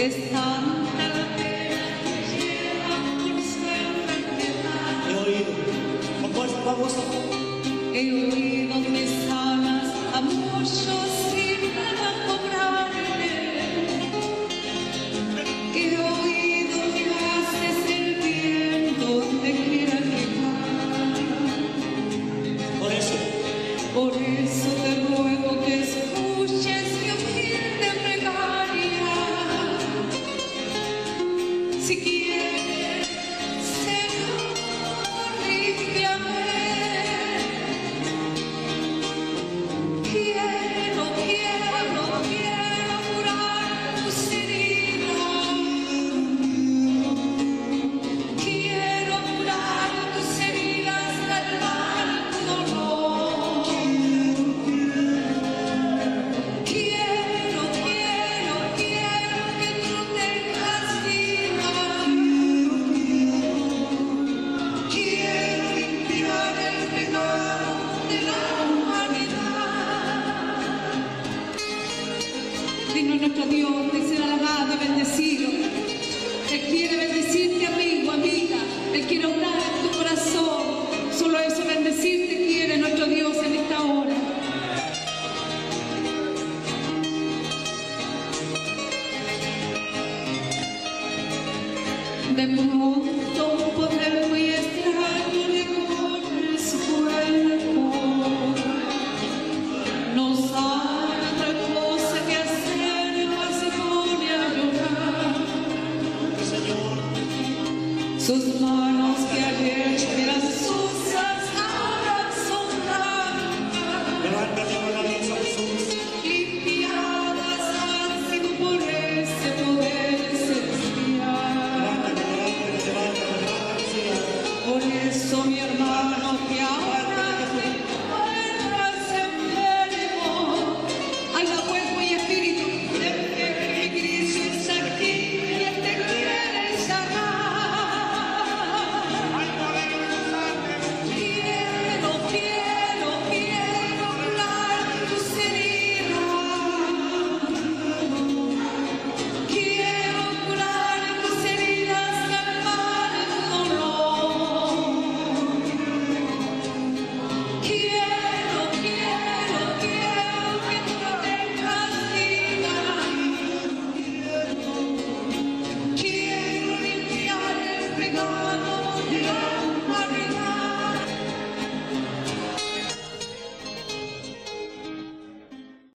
Es tanta la pena que lleva por ser enfermedad. He oído, vamos a... He oído que sanas a muchos sin nada cobrarle. He oído que haces el bien donde quiera que vaya. Por eso te ruego que escuches mi humilde plegaria. Si quieres, Señor, límpiame. Quiero curar tus heridas. Quiero curar tus heridas, calmar tu dolor. Quiero que tú tengas vida. Quiero limpiar el pecado de la humanidad. Digno nuestro Dios de ser alabado y bendecido. Él quiere bendecirte, amigo, amiga. Él quiere orar.